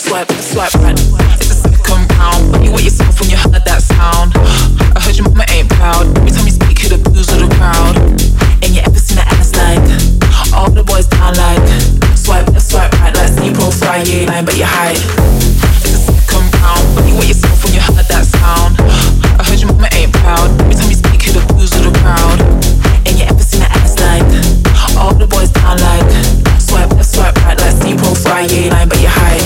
swipe right. It's the second round, but you wet yourself when you heard that sound. I heard your mama ain't proud. Every time you speak, hear the blues of the crowd. And you ever seen her ass like all the boys down like swipe right, like see profile, yeah, line, but you hide. It's the second round, but you wet yourself when you heard that sound. I heard your mama ain't proud. Every time you speak, hear the blues of the crowd. And you ever seen her ass like all the boys down like swipe right, like see profile, yeah, line, but you hide.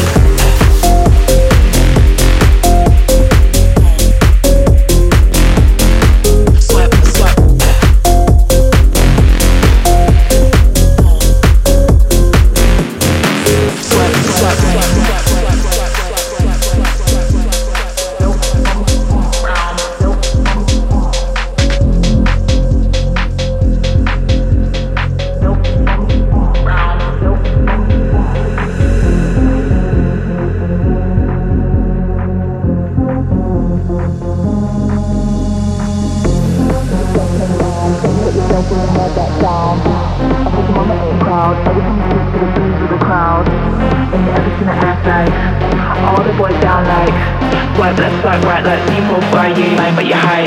Swipe right, like see profile, yeah, line, but you hide.